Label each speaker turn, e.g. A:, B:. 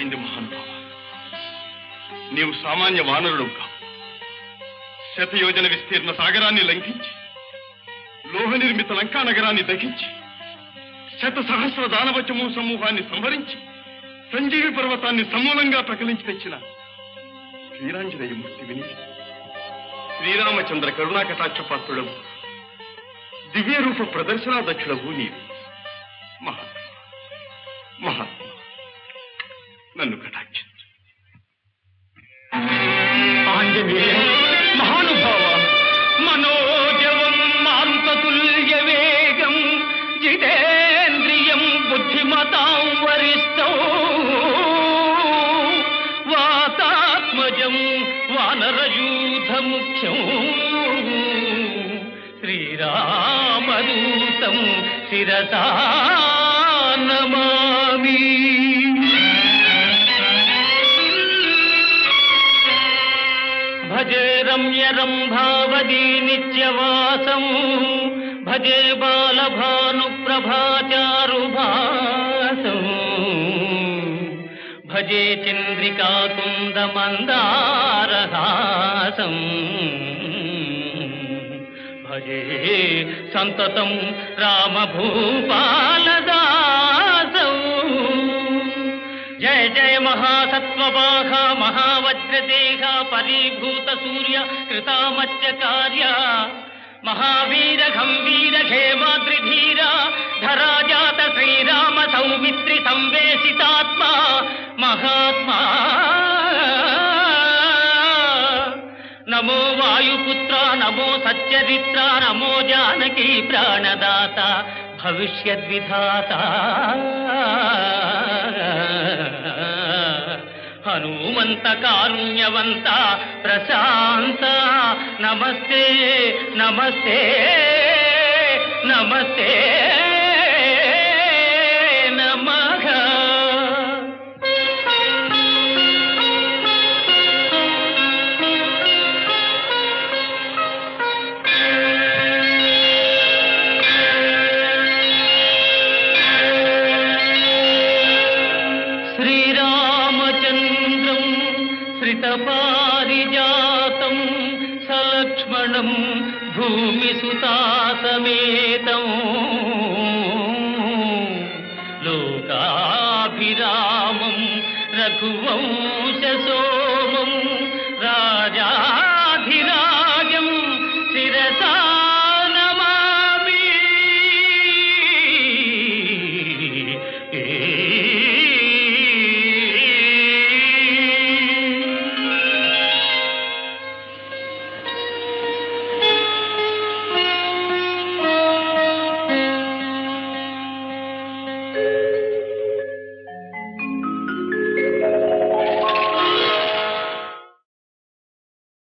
A: అర్థమైంది మహానుభావ. నీవు సామాన్య వానరుడు కావు. శతయోజన విస్తీర్ణ సాగరాన్ని లంఘించి లోహ నిర్మిత లంకా నగరాన్ని దహించి శత సహస్ర దానవచము సమూహాన్ని సంహరించి సంజీవి పర్వతాన్ని సమూలంగా ప్రకలించి తెచ్చిన శ్రీరాంజనేయమూర్తి విని శ్రీరామచంద్ర కరుణాకటాక్షపాత్రుడవు దివ్య రూప ప్రదర్శనాదక్షుడవు నీవు. మహాత్మ మహాత్మ నన్ను కటాక్షించు.
B: ఆంజనేయ మహానుభావ, మనోజవం మాంతతుల్య వేగం జితేంద్రియం బుద్ధిమతాం వరిష్టౌ వాతాత్మజం వానరయూథ ముఖ్యం శ్రీరామదూతం శిరసా నమామి. భజే రమ్య రంభావదీ నిత్యవాసం భజే బాలభాను ప్రభాచారుభాసం భజే చంద్రికాకుంద మందారహాసం భజే సంతతం రామభూపాలదాసం. జయ జయ మహాసత్వవాహ మహావజ్రదేహ పరీభూత సూర్య కృతామత్య కార్య మహావీర గంభీర హేమాద్రిధీర ధరాజాత శ్రీరామ సౌమిత్రి సంవేశితాత్మ మహాత్మా. నమో వాయుపుత్ర నమో సచ్చరిత్ర నమో జానకీ ప్రాణదాత భవిష్యద్విధాత హనుమంత కారుణ్యవంత ప్రశాంత నమస్తే నమస్తే నమస్తే నమః. శ్రీరామచంద్రం శ్రితపారిజాతం సలక్ష్మణం భూమిసుతాసమేతం లోకాభిరామం రఘువంశసో